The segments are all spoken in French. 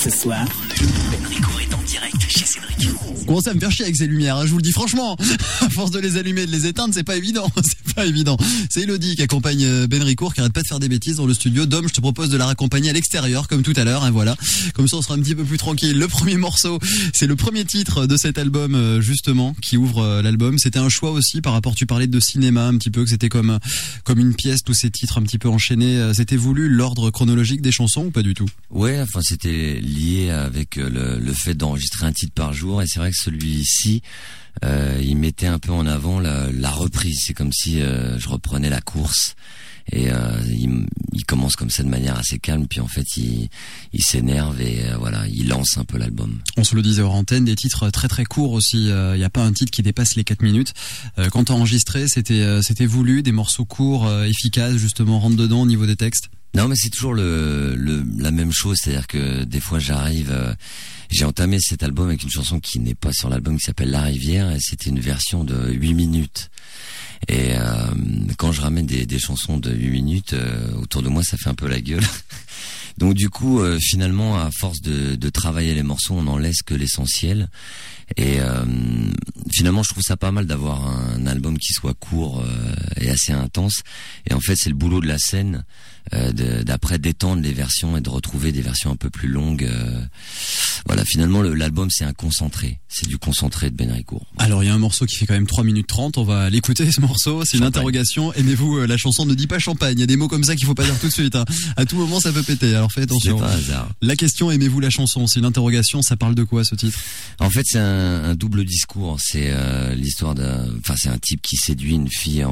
Ce soir, Benricourt est en direct chez Cédric. Commencez à me faire chier avec ces lumières, hein, je vous le dis franchement. À force de les allumer et de les éteindre, c'est pas évident. C'est pas évident. C'est Elodie qui accompagne Benricourt, qui arrête pas de faire des bêtises dans le studio. Dom, je te propose de la raccompagner à l'extérieur, comme tout à l'heure, hein, voilà. Comme ça, on sera un petit peu plus tranquille. Le premier morceau, c'est le premier titre de cet album, justement, qui ouvre l'album. C'était un choix aussi par rapport, tu parlais de cinéma un petit peu, que c'était comme une pièce, tous ces titres un petit peu enchaînés. C'était voulu l'ordre chronologique des chansons ou pas du tout? Ouais, enfin, c'était lié avec le fait d'enregistrer un titre par jour, et c'est vrai que celui-ci, il mettait un peu en avant la reprise. C'est comme si je reprenais la course, et il commence comme ça de manière assez calme, puis en fait il s'énerve et voilà, il lance un peu l'album. On se le disait hors antenne, des titres très très courts aussi. Il y a pas un titre qui dépasse les 4 minutes. Quand t'as enregistré, c'était voulu, des morceaux courts, efficaces, justement, rentre dedans au niveau des textes. Non, mais c'est toujours la même chose, c'est-à-dire que des fois j'arrive, j'ai entamé cet album avec une chanson qui n'est pas sur l'album, qui s'appelle La Rivière, et c'était une version de 8 minutes. Et quand je ramène des chansons de 8 minutes, autour de moi ça fait un peu la gueule. Donc du coup, finalement, à force de travailler les morceaux, on n'en laisse que l'essentiel. Et finalement, je trouve ça pas mal d'avoir un album qui soit court et assez intense. Et en fait, c'est le boulot de la scène d'après d'étendre les versions et de retrouver des versions un peu plus longues. Voilà, finalement, l'album, c'est un concentré. C'est du concentré de Benricourt. Alors, il y a un morceau qui fait quand même 3 minutes 30. On va l'écouter, ce morceau. C'est une interrogation. Aimez-vous la chanson Ne dit pas champagne? Il y a des mots comme ça qu'il faut pas dire tout de suite, hein. À tout moment, ça peut péter. Alors, faites attention. C'est pas hasard. La question, aimez-vous la chanson? C'est une interrogation. Ça parle de quoi, ce titre? En fait, c'est un double discours. C'est l'histoire c'est un type qui séduit une fille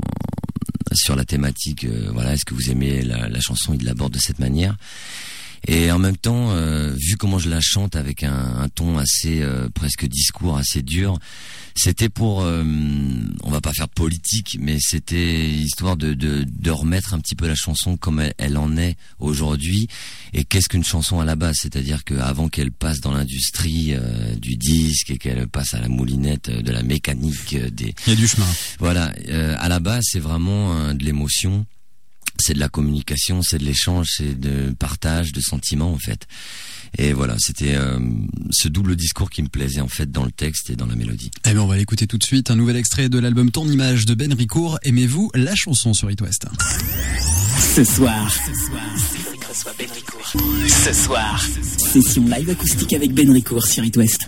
sur la thématique. Voilà, est-ce que vous aimez la chanson? Il l'aborde de cette manière. Et en même temps, vu comment je la chante avec un ton assez presque discours assez dur, c'était pour, on va pas faire de politique, mais c'était histoire de remettre un petit peu la chanson comme elle en est aujourd'hui. Et qu'est-ce qu'une chanson à la base? C'est-à-dire qu'avant qu'elle passe dans l'industrie du disque et qu'elle passe à la moulinette de la mécanique il y a du chemin. Voilà, à la base, c'est vraiment de l'émotion. C'est de la communication, c'est de l'échange, c'est de partage, de sentiments en fait. Et voilà, c'était ce double discours qui me plaisait en fait dans le texte et dans la mélodie. Eh bien, on va l'écouter tout de suite. Un nouvel extrait de l'album Ton Image de Benricourt. Aimez-vous la chanson sur It West? Ce soir, reçoit Benricourt. Ce soir, session live acoustique avec Benricourt sur It West.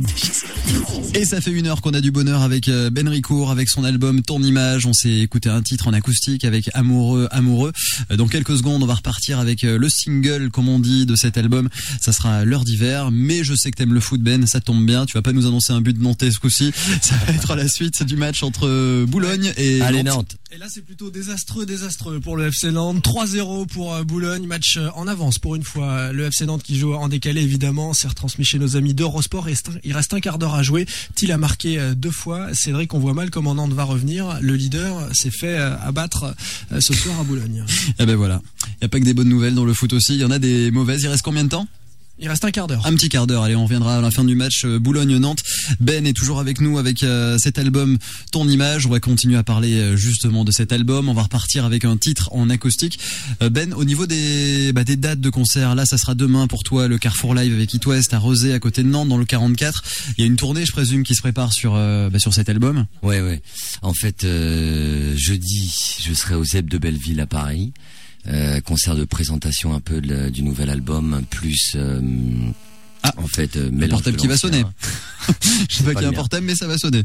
Et ça fait 1 heure qu'on a du bonheur avec Benricourt, avec son album Ton Image. On s'est écouté un titre en acoustique avec Amoureux. Dans quelques secondes, on va repartir avec le single, comme on dit, de cet album. Ça sera L'heure d'hiver. Mais je sais que t'aimes le foot, Ben. Ça tombe bien. Tu vas pas nous annoncer un but de Nantais ce coup-ci. Ça va être la suite du match entre Boulogne et Nantes. Et là, c'est plutôt désastreux pour le FC Nantes. 3-0 pour Boulogne. Match en avance pour une fois. Le FC Nantes qui joue en décalé, évidemment. C'est retransmis chez nos amis d'Eurosport. Et il reste un quart d'heure à jouer. Thiel a marqué 2 fois. Cédric, on voit mal comment Nantes va revenir. Le leader s'est fait abattre ce soir à Boulogne. Et ben voilà. Il n'y a pas que des bonnes nouvelles dans le foot aussi. Il y en a des mauvaises. Il reste combien de temps? Il reste un quart d'heure. Un petit quart d'heure. Allez, on reviendra à la fin du match Boulogne-Nantes. Ben est toujours avec nous avec cet album Ton Image. On va continuer à parler justement de cet album. On va repartir avec un titre en acoustique. Ben, au niveau des dates de concert, là, ça sera demain pour toi, le Carrefour Live avec It West à Rezé, à côté de Nantes, dans le 44. Il y a une tournée, je présume, qui se prépare sur cet album. Ouais. En fait, jeudi, je serai au ZEP de Belleville à Paris. Concert de présentation un peu du nouvel album, plus en fait le portable qui va sonner. Je sais pas qu'il y a un portable, mais ça va sonner.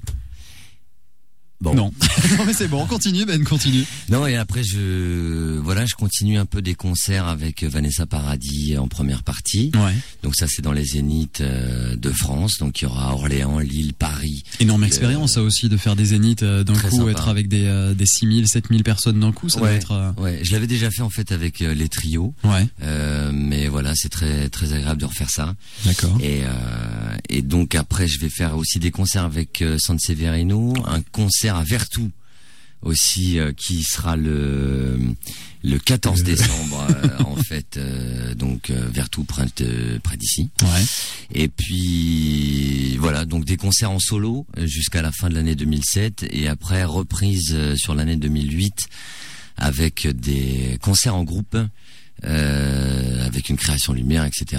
Bon. Non. Non, mais c'est bon, continue Ben, continue. Non, et après je continue un peu des concerts avec Vanessa Paradis en première partie. Ouais. Donc ça c'est dans les zéniths de France, donc il y aura Orléans, Lille, Paris. Énorme expérience ça aussi de faire des zéniths d'un coup, sympa. Être avec des 6000, 7000 personnes d'un coup, ça doit être Ouais, je l'avais déjà fait en fait avec les trios. Ouais. Mais voilà, c'est très très agréable de refaire ça. D'accord. Et donc après je vais faire aussi des concerts avec Sanseverino, un concert à Vertou aussi qui sera le 14 décembre en fait donc Vertou près d'ici. Ouais. Et puis voilà, donc des concerts en solo jusqu'à la fin de l'année 2007 et après reprise sur l'année 2008 avec des concerts en groupe avec une création lumière, etc.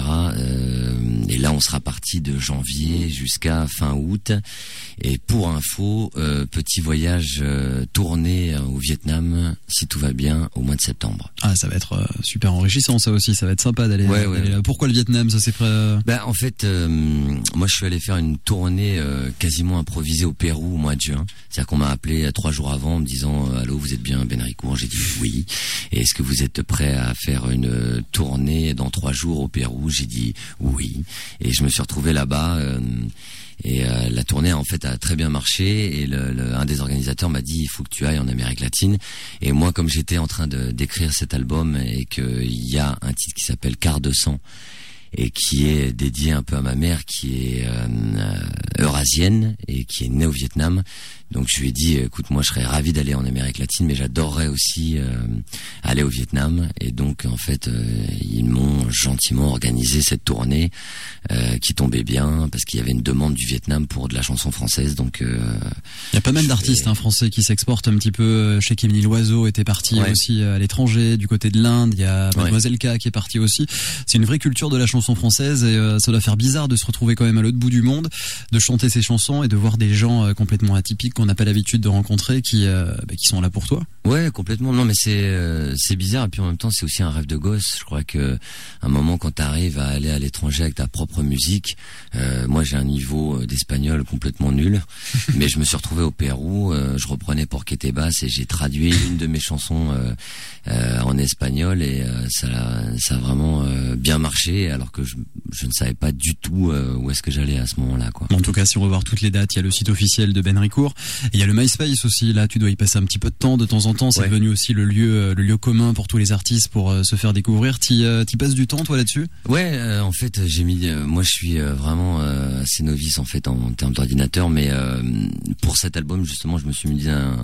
Et là, on sera parti de janvier jusqu'à fin août. Et pour info, petit voyage tourné au Vietnam, si tout va bien, au mois de septembre. Ah, ça va être super enrichissant, ça aussi. Ça va être sympa d'aller là. Pourquoi le Vietnam? Ça c'est en fait, moi, je suis allé faire une tournée quasiment improvisée au Pérou au mois de juin. C'est-à-dire qu'on m'a appelé 3 jours avant en me disant « Allô, vous êtes bien Benricourt ?» J'ai dit « Oui. Et est-ce que vous êtes prêt à faire une tournée dans 3 jours au Pérou ?» J'ai dit « Oui. » Et je me suis retrouvé là-bas. Et la tournée en fait a très bien marché. Et un des organisateurs m'a dit « Il faut que tu ailles en Amérique latine. » Et moi, comme j'étais en train d'écrire cet album et qu'il y a un titre qui s'appelle « Quart de sang », et qui est dédié un peu à ma mère qui est eurasienne et qui est née au Vietnam. Donc je lui ai dit, écoute, moi je serais ravi d'aller en Amérique latine, mais j'adorerais aussi aller au Vietnam. Et donc en fait, ils m'ont gentiment organisé cette tournée qui tombait bien parce qu'il y avait une demande du Vietnam pour de la chanson française. Donc il y a pas mal d'artistes français qui s'exportent un petit peu. Chez Émilie Loiseau était parti aussi à l'étranger, du côté de l'Inde. Il y a Mademoiselle K qui est partie aussi. C'est une vraie culture de la chanson française et ça doit faire bizarre de se retrouver quand même à l'autre bout du monde, de chanter ses chansons et de voir des gens complètement atypiques qu'on n'a pas l'habitude de rencontrer qui sont là pour toi. Ouais, complètement. Non, mais c'est bizarre et puis en même temps c'est aussi un rêve de gosse. Je crois que un moment quand t'arrives à aller à l'étranger avec ta propre musique, moi j'ai un niveau d'espagnol complètement nul, mais je me suis retrouvé au Pérou, je reprenais Porquete Bass et j'ai traduit une de mes chansons en espagnol et ça a vraiment bien marché alors que je ne savais pas du tout où est-ce que j'allais à ce moment-là, quoi. En tout cas, si on veut voir toutes les dates, il y a le site officiel de Benricourt. Il y a le MySpace aussi. Là, tu dois y passer un petit peu de temps en temps. C'est devenu aussi le lieu commun pour tous les artistes pour se faire découvrir. T'y passes du temps, toi, là-dessus? Ouais, en fait, j'ai mis. Moi, je suis vraiment assez novice en fait en termes d'ordinateur, mais pour cet album, justement, je me suis mis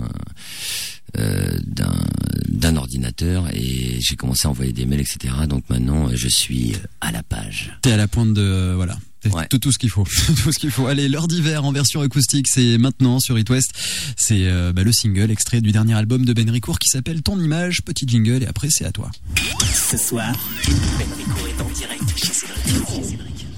d'un ordinateur et j'ai commencé à envoyer des mails, etc. Donc maintenant, je suis à la page. T'es à la pointe de tout ce qu'il faut. Tout ce qu'il faut. Allez, l'heure d'hiver en version acoustique, c'est maintenant sur It West. C'est le single extrait du dernier album de Benricourt qui s'appelle Ton Image. Petit jingle et après c'est à toi. Ce soir, Benricourt est en direct chez Cédric.